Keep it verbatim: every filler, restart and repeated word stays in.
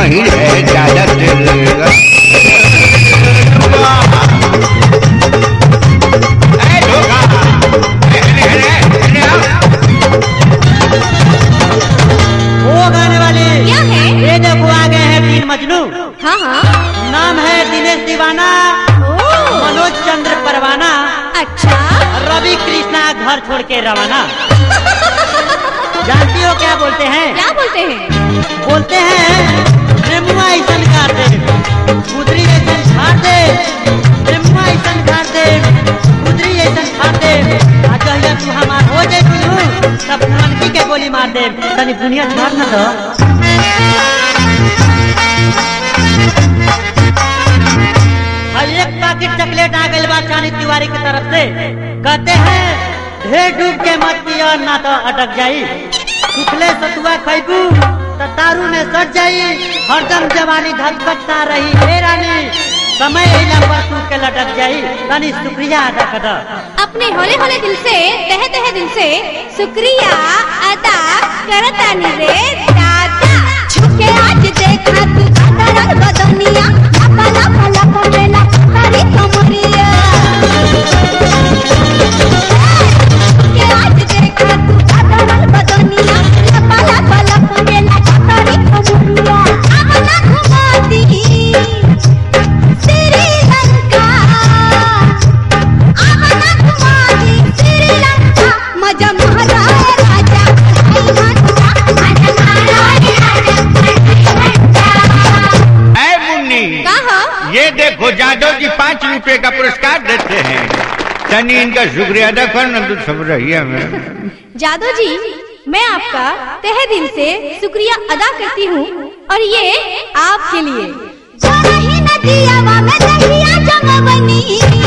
वहीं है ज्यादा तेल लगेगा। वो गाने वाली क्या है? ये देखो आ गए हैं तीन मजनू। हाँ हाँ। नाम है दिनेश दीवाना, मनोज चंद्र परवाना, अच्छा। रवि कृष्णा घर छोड़ के रवाना। जानती हो क्या बोलते हैं? क्या बोलते हैं? बोलते हैं रेमुआ ऐसन कर दे, कुदरी ऐसन फाड़ दे, रेमुआ ऐसन कर दे, कुदरी ऐसन फाड़ दे। आज जहिया तू हमार हो जाए तू तब मनकी के गोली मार दे। तनी दुनिया छोड़ न दो। एक पैकेट चॉकलेट आ गई बा चानी तिवारी की तरफ से। कहते हैं ढेर डूब के मत पियो ना तो अटक जाई, सुखले सतुआ खैबू तो तारू में सट जाई, हरदम जवानी धकधकता रही हे रानी, समय लंबा तू के लटक जाई। तनी शुक्रिया अदा कर अपने होले होले दिल से, तहे तहे दिल से शुक्रिया अदा करता नी रे दादा। छुके आज देखा तू साधारण बदनिया, अपना भला कमेला तारी कमरिया। छुके आज देखा तू साधारण बदनिया, अपना भला कमेला तारी कमरिया। अपना घुमाती श्रीलंका, अपना घुमाती श्रीलंका। मजा महाराज राजा ये देखो जादव जी पाँच रुपए का पुरस्कार देते हैं, तनी इनका शुक्रिया अदा करना तो सब रही में। जादव जी मैं आपका तहे दिल से शुक्रिया अदा करती हूँ और ये आपके लिए। जो नहीं नदिया में दहिया जमवनी।